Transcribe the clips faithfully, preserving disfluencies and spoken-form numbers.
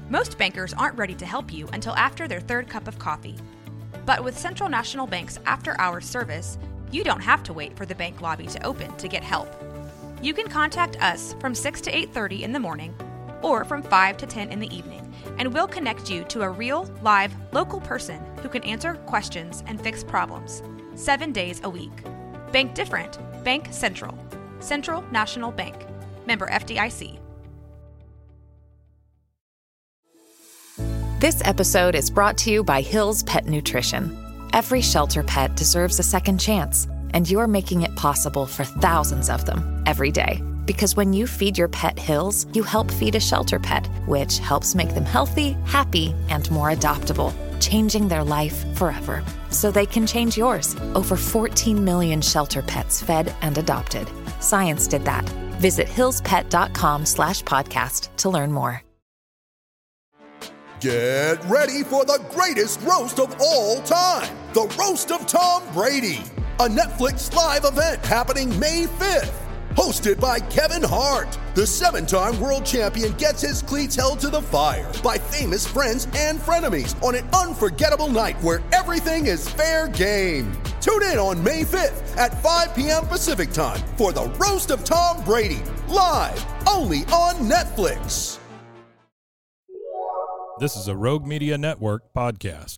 Most bankers aren't ready to help you until after their third cup of coffee. But with Central National Bank's after-hours service, you don't have to wait for the bank lobby to open to get help. You can contact us from six to eight thirty in the morning or from five to ten in the evening, and we'll connect you to a real, live, local person who can answer questions and fix problems, seven days a week. Bank different. Bank Central. Central National Bank. Member F D I C. This episode is brought to you by Hill's Pet Nutrition. Every shelter pet deserves a second chance, and you're making it possible for thousands of them every day. Because when you feed your pet Hill's, you help feed a shelter pet, which helps make them healthy, happy, and more adoptable, changing their life forever. So they can change yours. Over fourteen million shelter pets fed and adopted. Science did that. Visit hillspet.com slash podcast to learn more. Get ready for the greatest roast of all time, the Roast of Tom Brady, a Netflix live event happening May fifth. Hosted by Kevin Hart, the seven-time world champion gets his cleats held to the fire by famous friends and frenemies on an unforgettable night where everything is fair game. Tune in on May fifth at five p.m. Pacific time for the Roast of Tom Brady, live only on Netflix. This is a Rogue Media Network podcast.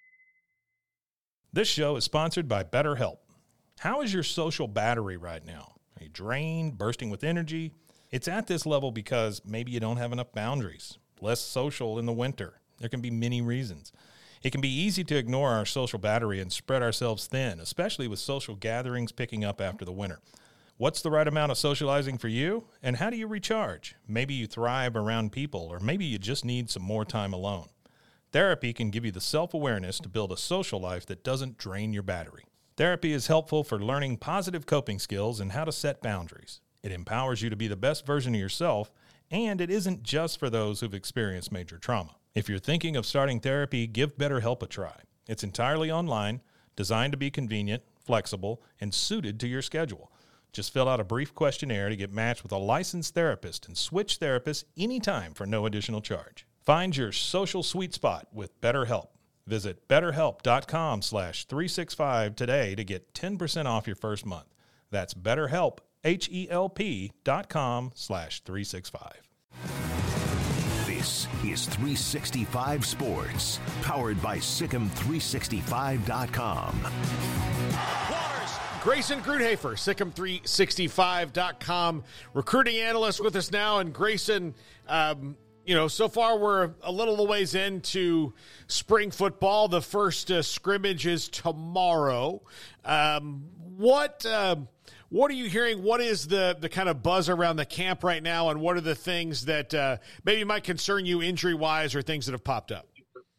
This show is sponsored by BetterHelp. How is your social battery right now? Are you drained, bursting with energy? It's at this level because maybe you don't have enough boundaries, less social in the winter. There can be many reasons. It can be easy to ignore our social battery and spread ourselves thin, especially with social gatherings picking up after the winter. What's the right amount of socializing for you, and how do you recharge? Maybe you thrive around people, or maybe you just need some more time alone. Therapy can give you the self-awareness to build a social life that doesn't drain your battery. Therapy is helpful for learning positive coping skills and how to set boundaries. It empowers you to be the best version of yourself, and it isn't just for those who've experienced major trauma. If you're thinking of starting therapy, give BetterHelp a try. It's entirely online, designed to be convenient, flexible, and suited to your schedule. Just fill out a brief questionnaire to get matched with a licensed therapist and switch therapists anytime for no additional charge. Find your social sweet spot with BetterHelp. Visit betterhelp.com slash 365 today to get ten percent off your first month. That's BetterHelp, H-E-L-P dot com slash 365. This is three sixty-five Sports, powered by Sikkim three sixty-five dot com. Grayson Grunhafer, Sikkim three sixty-five dot com, recruiting analyst with us now. And Grayson, um, you know, so far we're a little ways into spring football. The first uh, scrimmage is tomorrow. Um, what uh, what are you hearing? What is the, the kind of buzz around the camp right now, and what are the things that uh, maybe might concern you injury-wise or things that have popped up?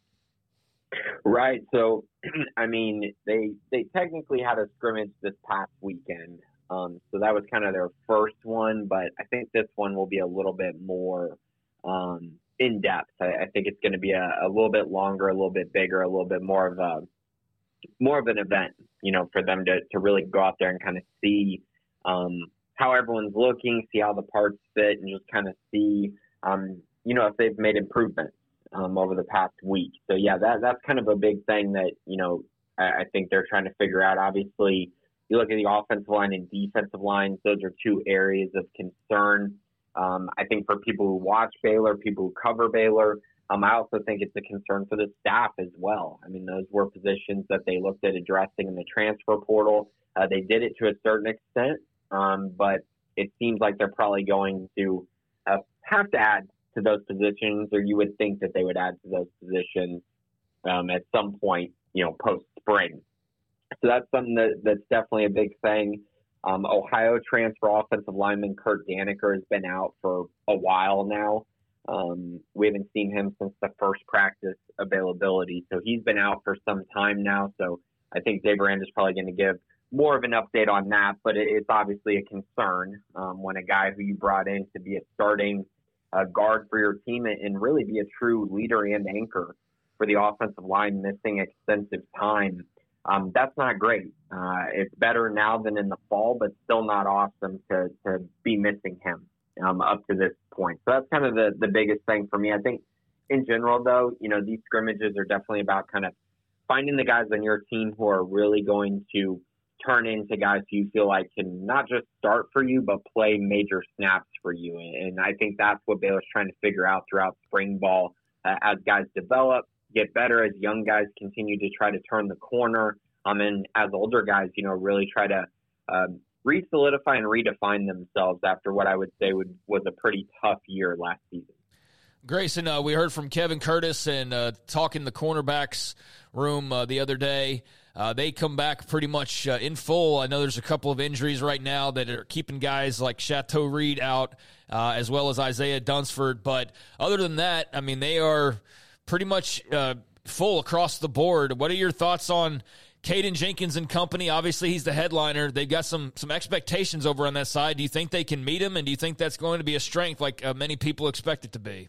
Right. So, I mean, they they technically had a scrimmage this past weekend. Um, so that was kind of their first one, but I think this one will be a little bit more um, in depth. I, I think it's going to be a, a little bit longer, a little bit bigger, a little bit more of a more of an event, you know, for them to, to really go out there and kind of see um, how everyone's looking, see how the parts fit, and just kind of see, um, you know, if they've made improvements. Um, over the past week. So, yeah, that that's kind of a big thing that, you know, I, I think they're trying to figure out. Obviously, you look at the offensive line and defensive lines, those are two areas of concern. Um, I think for people who watch Baylor, people who cover Baylor, um, I also think it's a concern for the staff as well. I mean, those were positions that they looked at addressing in the transfer portal. Uh, they did it to a certain extent, um, but it seems like they're probably going to uh, have to add to those positions, or you would think that they would add to those positions um, at some point, you know, post-spring. So that's something that, that's definitely a big thing. Um, Ohio transfer offensive lineman Kurt Daniker has been out for a while now. Um, we haven't seen him since the first practice availability, so he's been out for some time now. So I think Dave Aranda is probably going to give more of an update on that, but it, it's obviously a concern um, when a guy who you brought in to be a starting uh, guard for your team and, and really be a true leader and anchor for the offensive line missing extensive time. Um, that's not great. Uh, it's better now than in the fall, but still not awesome to, to be missing him um, up to this point. So that's kind of the, the biggest thing for me. I think in general, though, you know, these scrimmages are definitely about kind of finding the guys on your team who are really going to turn into guys who you feel like can not just start for you, but play major snaps for you. And I think that's what Baylor's trying to figure out throughout spring ball uh, as guys develop, get better, as young guys continue to try to turn the corner. Um, and as older guys, you know, really try to um, re-solidify and redefine themselves after what I would say would, was a pretty tough year last season. Grayson, uh, we heard from Kevin Curtis and uh, talking the cornerbacks room uh, the other day. Uh, they come back pretty much uh, in full. I know there's a couple of injuries right now that are keeping guys like Chateau Reed out, uh, as well as Isaiah Dunsford. But other than that, I mean, they are pretty much uh, full across the board. What are your thoughts on Caden Jenkins and company? Obviously, he's the headliner. They've got some some expectations over on that side. Do you think they can meet him, and do you think that's going to be a strength like uh, many people expect it to be?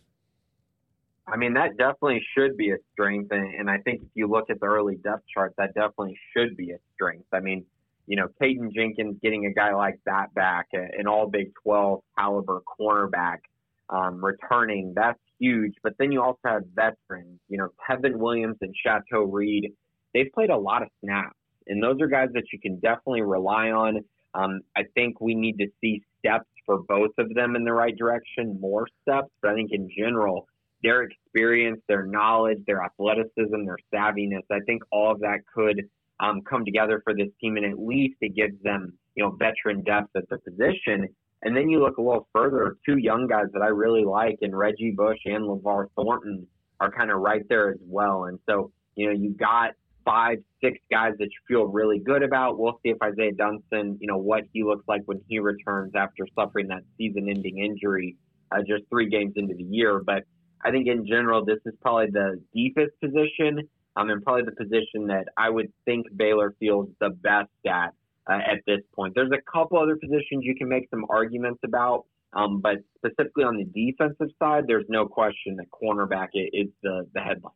I mean, that definitely should be a strength, and, and I think if you look at the early depth chart, that definitely should be a strength. I mean, you know, Caden Jenkins getting a guy like that back, an all Big twelve caliber cornerback, um, returning, that's huge. But then you also have veterans, you know, Tevin Williams and Chateau Reed. They've played a lot of snaps, and those are guys that you can definitely rely on. Um, I think we need to see steps for both of them in the right direction, more steps, but I think in general, their experience, their knowledge, their athleticism, their savviness, I think all of that could um, come together for this team, and at least it gives them, you know, veteran depth at the position. And then you look a little further, two young guys that I really like, and Reggie Bush and LeVar Thornton are kind of right there as well. And so, you know, you got five, six guys that you feel really good about. We'll see if Isaiah Dunston, you know, what he looks like when he returns after suffering that season-ending injury uh, just three games into the year. But I think in general, this is probably the deepest position um, and probably the position that I would think Baylor feels the best at uh, at this point. There's a couple other positions you can make some arguments about, um, but specifically on the defensive side, there's no question that cornerback is the, the headliner.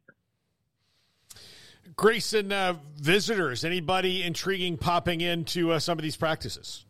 Grayson, uh, visitors, anybody intriguing popping into uh, some of these practices?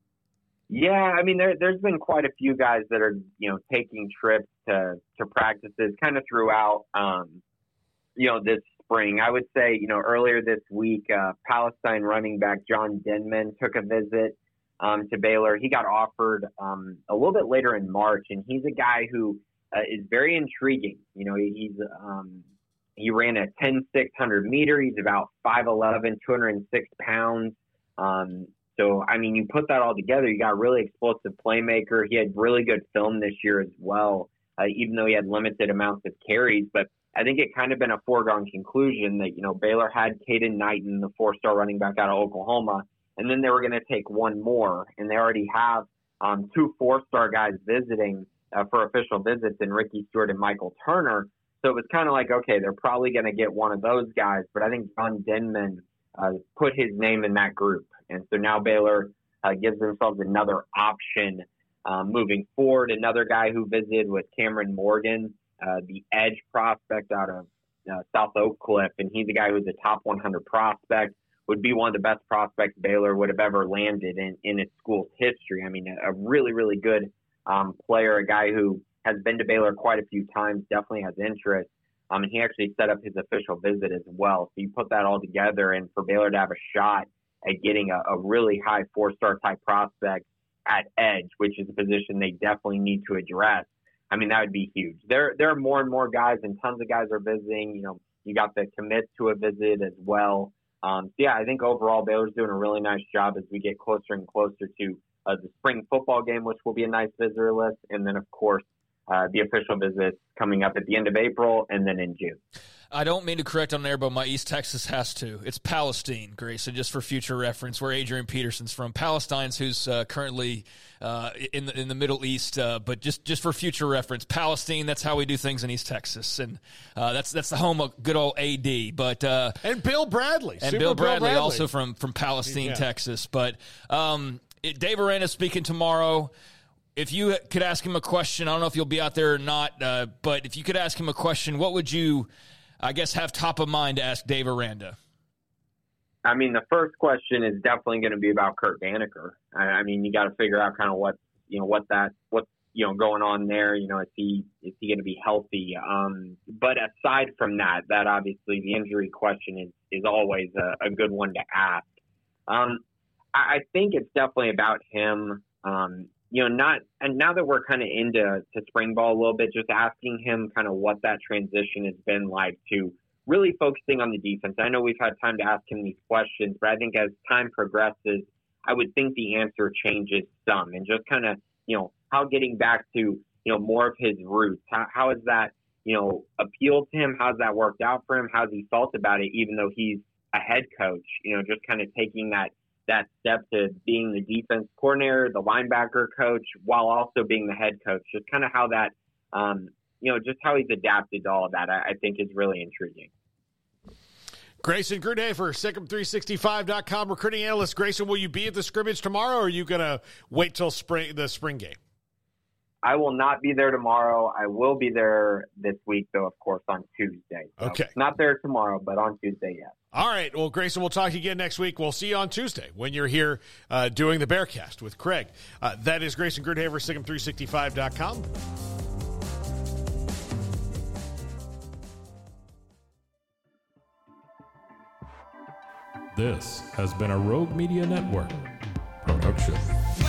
Yeah, I mean, there, there's been quite a few guys that are, you know, taking trips to, to practices kind of throughout, um, you know, this spring. I would say, you know, earlier this week, uh, Palestine running back John Denman took a visit um, to Baylor. He got offered um, a little bit later in March, and he's a guy who uh, is very intriguing. You know, he's um, he ran a ten six hundred meter. He's about five eleven, two hundred six pounds. Um, So, I mean, you put that all together, you got a really explosive playmaker. He had really good film this year as well, uh, even though he had limited amounts of carries. But I think it kind of been a foregone conclusion that, you know, Baylor had Caden Knighton, the four-star running back out of Oklahoma, and then they were going to take one more. And they already have um, two four-star guys visiting uh, for official visits in Ricky Stewart and Michael Turner. So it was kind of like, okay, they're probably going to get one of those guys. But I think John Denman uh, put his name in that group. And so now Baylor uh, gives themselves another option um, moving forward. Another guy who visited was Cameron Morgan, uh, the edge prospect out of uh, South Oak Cliff. And he's a guy who's a top one hundred prospect, would be one of the best prospects Baylor would have ever landed in, in its school's history. I mean, a, a really, really good um, player, a guy who has been to Baylor quite a few times, definitely has interest. Um, and he actually set up his official visit as well. So you put that all together, and for Baylor to have a shot at getting a, a really high four-star type prospect at edge, which is a position they definitely need to address. I mean, that would be huge. There there are more and more guys, and tons of guys are visiting. You know, you got the commits to a visit as well. Um, so, yeah, I think overall Baylor's doing a really nice job as we get closer and closer to uh, the spring football game, which will be a nice visitor list. And then, of course, uh, the official visits coming up at the end of April and then in June. I don't mean to correct on there, but my East Texas has to. It's Palestine, Grayson, just for future reference, where Adrian Peterson's from. Palestine's who's uh, currently uh, in the in the Middle East, uh, but just, just for future reference, Palestine. That's how we do things in East Texas, and uh, that's that's the home of good old A D. But uh, and Bill Bradley, and Super Bill Bradley, Bill Bradley, also from from Palestine, yeah. Texas. But um, it, Dave Aranda speaking tomorrow. If you could ask him a question, I don't know if you'll be out there or not, uh, but if you could ask him a question, what would you? I guess, have top of mind to ask Dave Aranda? I mean, the first question is definitely going to be about Kurt Banneker. I, I mean, you got to figure out kind of what, you know, what that, what you know, going on there? You know, is he is he going to be healthy? Um, but aside from that, that obviously the injury question is is always a, a good one to ask. Um, I, I think it's definitely about him. Um, you know, not and now that we're kind of into to spring ball a little bit, just asking him kind of what that transition has been like to really focusing on the defense. I know we've had time to ask him these questions, but I think as time progresses, I would think the answer changes some, and just kind of, you know, how getting back to, you know, more of his roots, how, how has that, you know, appealed to him? How's that worked out for him? How's he felt about it, even though he's a head coach, you know, just kind of taking that, that step to being the defense coordinator, the linebacker coach, while also being the head coach, just kind of how that, um, you know, just how he's adapted to all of that, I, I think is really intriguing. Grayson Gruenhaver, Sikkim three sixty-five dot com recruiting analyst. Grayson, will you be at the scrimmage tomorrow, or are you going to wait till spring the spring game? I will not be there tomorrow. I will be there this week, though, of course, on Tuesday. So okay. Not there tomorrow, but on Tuesday, yes. All right. Well, Grayson, we'll talk to you again next week. We'll see you on Tuesday when you're here uh, doing the Bearcast with Craig. Uh, that is Grayson Gruenhaver, Sikkim three sixty-five dot com. This has been a Rogue Media Network production.